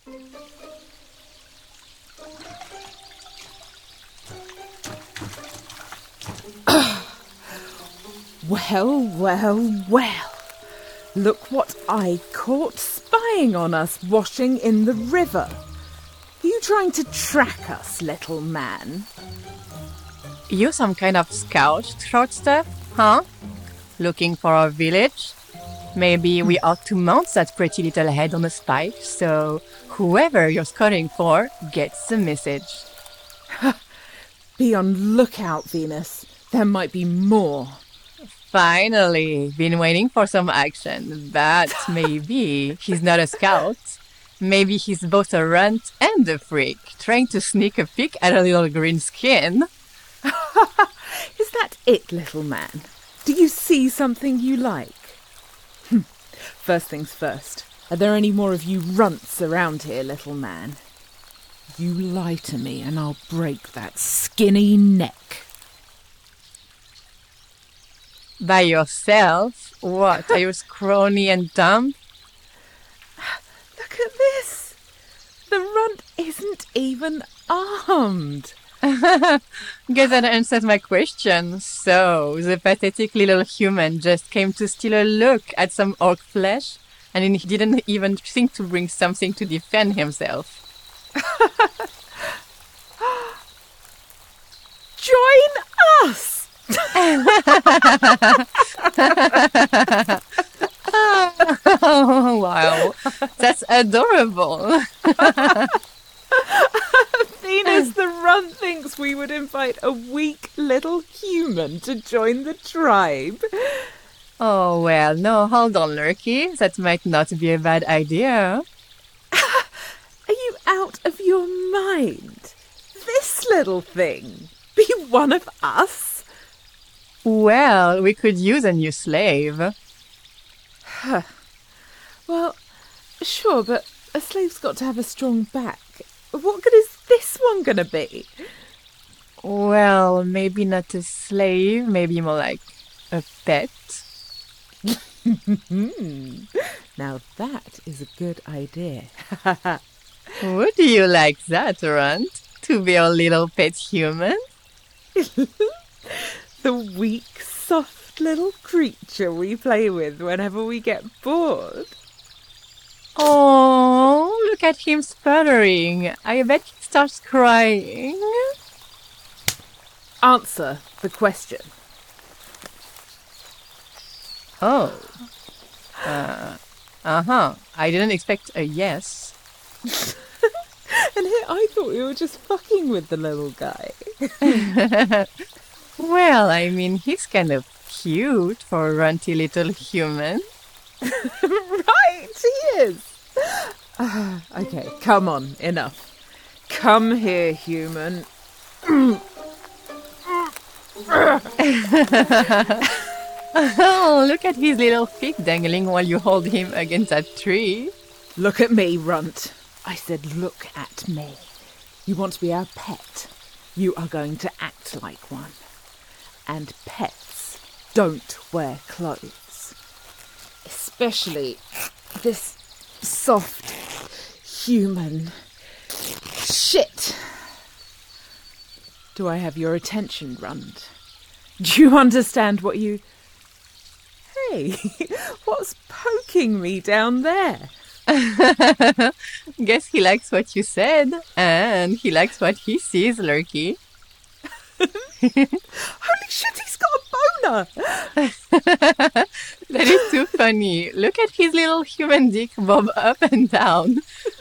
Well, well, well. Look what I caught spying on us washing in the river. Are you trying to track us, little man? You some kind of scout, short stuff, huh? Looking for our village? Maybe we ought to mount that pretty little head on a spike, so whoever you're scouting for gets the message. Be on lookout, Venus. There might be more. Finally, been waiting for some action, but maybe he's not a scout. Maybe he's both a runt and a freak, trying to sneak a peek at a little green skin. Is that it, little man? Do you see something you like? First things first. Are there any more of you runts around here, little man? You lie to me and I'll break that skinny neck. By yourself? What, are you scrawny and dumb? Look at this. The runt isn't even armed. Guess that answers my question. So, the pathetic little human just came to steal a look at some orc flesh, and he didn't even think to bring something to defend himself. Join us! Oh, wow. That's adorable. Venus the runt thinks we would invite a weak little human to join the tribe. Oh, well, no, hold on, Lurky. That might not be a bad idea. Are you out of your mind? This little thing be one of us? Well, we could use a new slave. Well, sure, but a slave's got to have a strong back. What good is this one gonna be? Well, maybe not a slave, maybe more like a pet. Now that is a good idea. Would you like that, Runt? To be our little pet human? The weak, soft little creature we play with whenever we get bored. Oh, look at him sputtering. I bet he starts crying. Answer the question. Oh. I didn't expect a yes. And here I thought we were just fucking with the little guy. Well, I mean, he's kind of cute for a runty little human. Right, he is. Okay, come on, enough. Come here, human. Oh, look at his little feet dangling while you hold him against that tree. Look at me, runt. I said look at me. You want to be our pet. You are going to act like one. And pets don't wear clothes. Especially this soft human shit. Do I have your attention, runt? Do you understand what you... Hey, what's poking me down there? Guess he likes what you said, and he likes what he sees, Lurky. Holy shit, he's got a boner! That is too funny. Look at his little human dick bob up and down.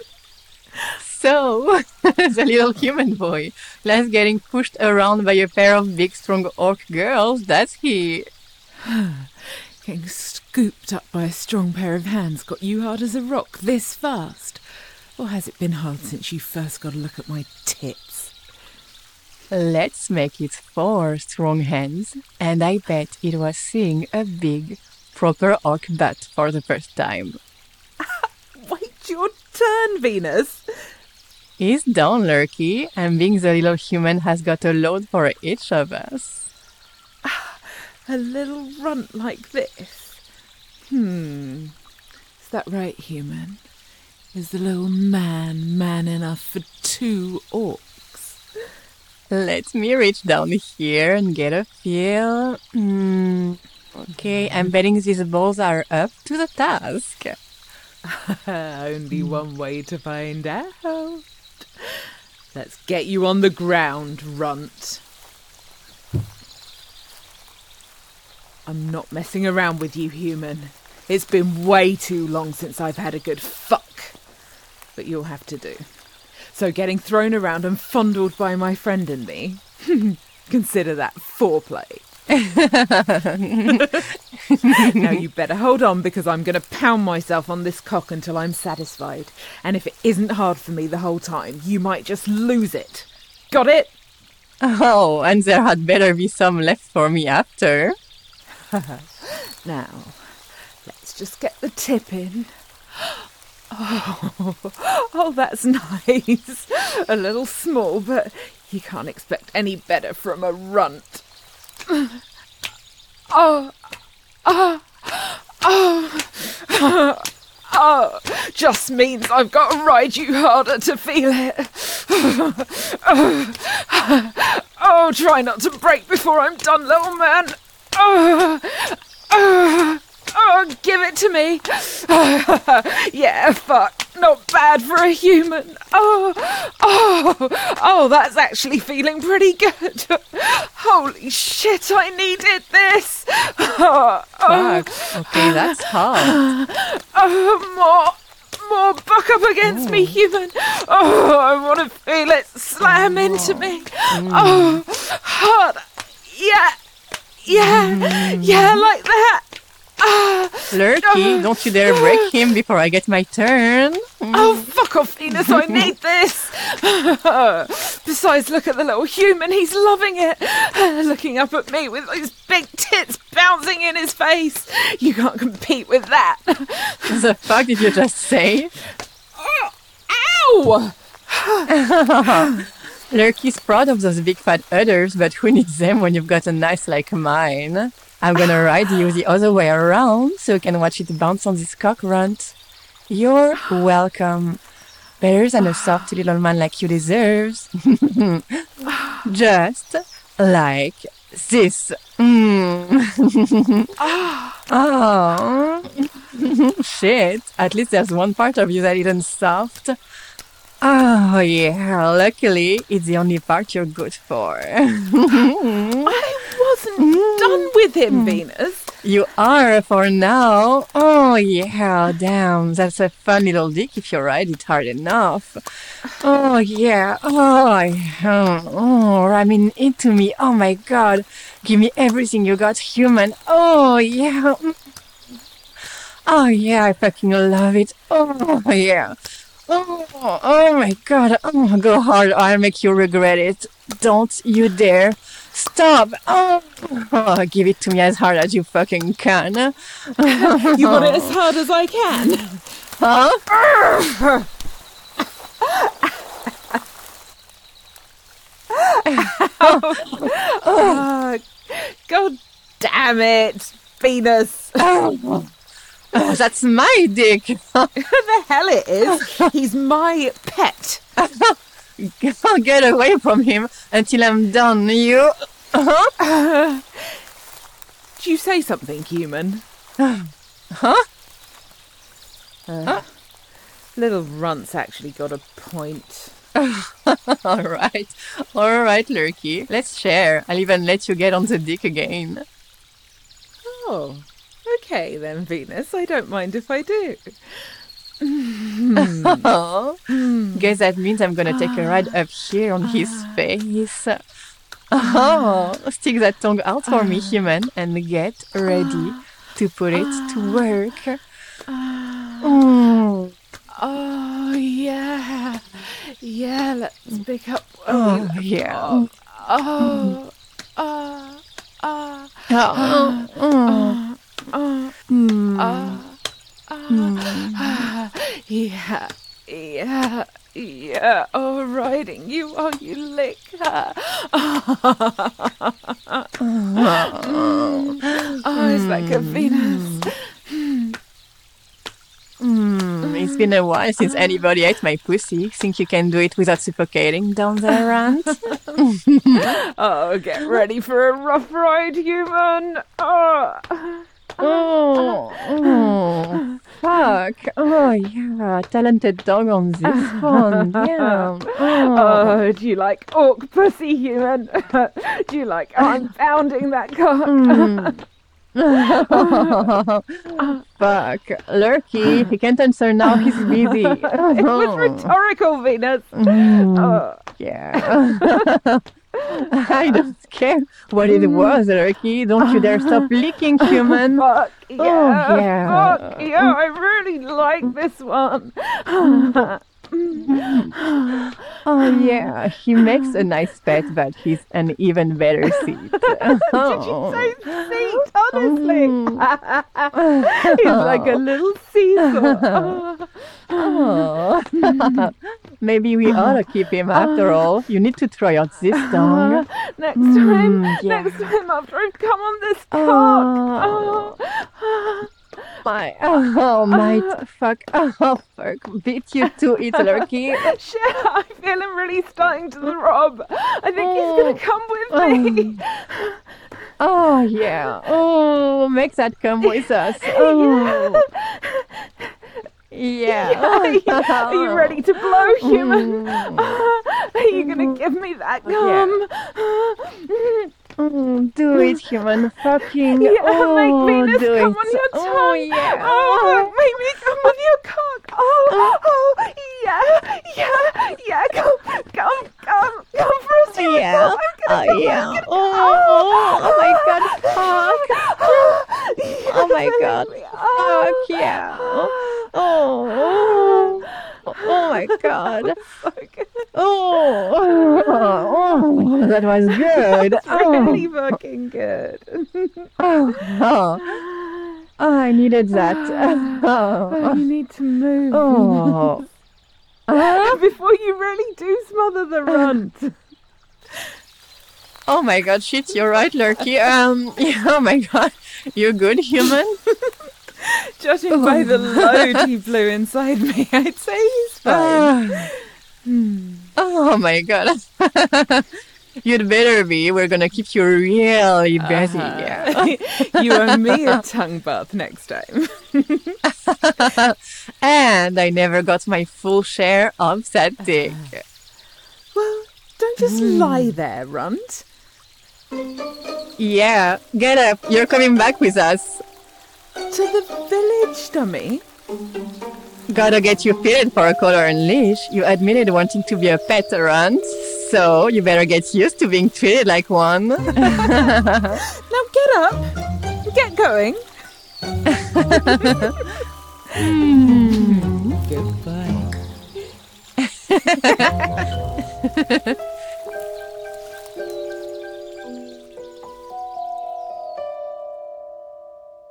So, the little human boy, less getting pushed around by a pair of big, strong orc girls, that's he. Getting scooped up by a strong pair of hands got you hard as a rock this fast? Or has it been hard since you first got a look at my tits? Let's make it 4 strong hands, and I bet it was seeing a big, proper orc butt for the first time. Wait your turn, Venus! He's down, Lurky, and being the little human has got a load for each of us. A little runt like this. Is that right, human? Is the little man enough for 2 orcs? Let me reach down here and get a feel. Okay, I'm betting these balls are up to the task. Only one way to find out. Let's get you on the ground, runt. I'm not messing around with you, human. It's been way too long since I've had a good fuck. But you'll have to do. So getting thrown around and fondled by my friend and me, consider that foreplay. Now you better hold on, because I'm going to pound myself on this cock until I'm satisfied. And if it isn't hard for me the whole time, you might just lose it. Got it? Oh, and there had better be some left for me after. Now, let's just get the tip in. Oh, that's nice. A little small, but you can't expect any better from a runt. Just means I've got to ride you harder to feel it. Oh, try not to break before I'm done, little man. Oh, give it to me. Yeah, fuck. Not bad for a human. Oh, that's actually feeling pretty good. Holy shit, I needed this. Fuck. Okay, that's hard. More buck up against me, human. Oh, I want to feel it slam into me. Oh, hard. Yeah, like that. Lurky, don't you dare break him before I get my turn. Oh, fuck off, Venus, I need this. Besides, look at the little human, he's loving it. Looking up at me with those big tits bouncing in his face. You can't compete with that. The fuck did you just say? Ow! Lurky's proud of those big fat udders, but who needs them when you've got a nice like mine? I'm gonna ride you the other way around so you can watch it bounce on this cock, runt. You're welcome. Better than a soft little man like you deserves. Just like this. Oh. Shit. At least there's one part of you that isn't soft. Oh, yeah. Luckily, it's the only part you're good for. I wasn't done with him, Venus. You are for now. Oh, yeah. Damn. That's a fun little dick if you ride it hard enough. Oh, yeah. Oh, yeah. Oh, ramming into me. Oh, my God. Give me everything you got, human. Oh, yeah. Oh, yeah. I fucking love it. Oh, yeah. Oh my God. Oh, go hard. I'll make you regret it. Don't you dare. Stop. Oh, give it to me as hard as you fucking can. You want it as hard as I can? Huh? God damn it, Venus. Oh, that's my dick. The hell it is. He's my pet. Get away from him until I'm done, you. Did you say something, human? Huh? Little runt's actually got a point. All right, Lurky. Let's share. I'll even let you get on the dick again. Oh, okay then, Venus. I don't mind if I do. Guess that means I'm gonna take a ride up here on his face. Oh, stick that tongue out for me, human, and get ready to put it to work. Oh, yeah. Yeah, let's pick up. Oh, yeah. Yeah. Oh, riding you while you lick her. Oh, it's like a Venus. It's been a while since anybody ate my pussy. Think you can do it without suffocating down there, Rand? Oh, get ready for a rough ride, human. Fuck. Oh, yeah. Talented dog on this one. Yeah. Oh, do you like orc pussy, human? Do you like I'm pounding that cock? Fuck. Lurky, he can't answer now, he's busy. It was rhetorical, Venus. Yeah. I don't care what it was, Lurky. Don't you dare stop licking, human. Fuck yeah. Yeah. Fuck yeah, I really like this one. Oh, yeah. He makes a nice pet, but he's an even better seat. Did you say seat? Honestly. He's like a little seesaw. Maybe we ought to keep him after all. You need to try out this tongue. Next time yeah. after I've come on this cock. Fuck, beat you to it, Lurky. Shit, I feel him really starting to throb. I think he's gonna come with me. Oh, yeah. Oh, make that come with us. Oh. Yeah. Are you ready to blow, human? Are you gonna give me that cum? Do it, human. Fucking. Yeah, make Venus do come it. on your tongue. Oh, yeah. Oh, make me come on your cock. Oh, yeah. Come for us, human. Yeah. Yeah. Oh my God. Fuck. Oh my God. Fuck yeah. Oh my God. Oh, that was good. Really fucking good. I needed that. Oh, you need to move. Before you really do smother the runt. Oh my God, shit, you're right, Lurky. Yeah, oh my God. You're good, human? Judging by the load he blew inside me, I'd say he's fine. Oh my God. You'd better be. We're gonna keep you really busy. Yeah. You owe me a tongue bath next time. And I never got my full share of that dick. Well, don't just lie there, runt. Yeah, get up. You're coming back with us. To the village, dummy. Gotta get you fitted for a collar and leash. You admitted wanting to be a pet runt, so you better get used to being treated like one. Now get up. Get going. Goodbye.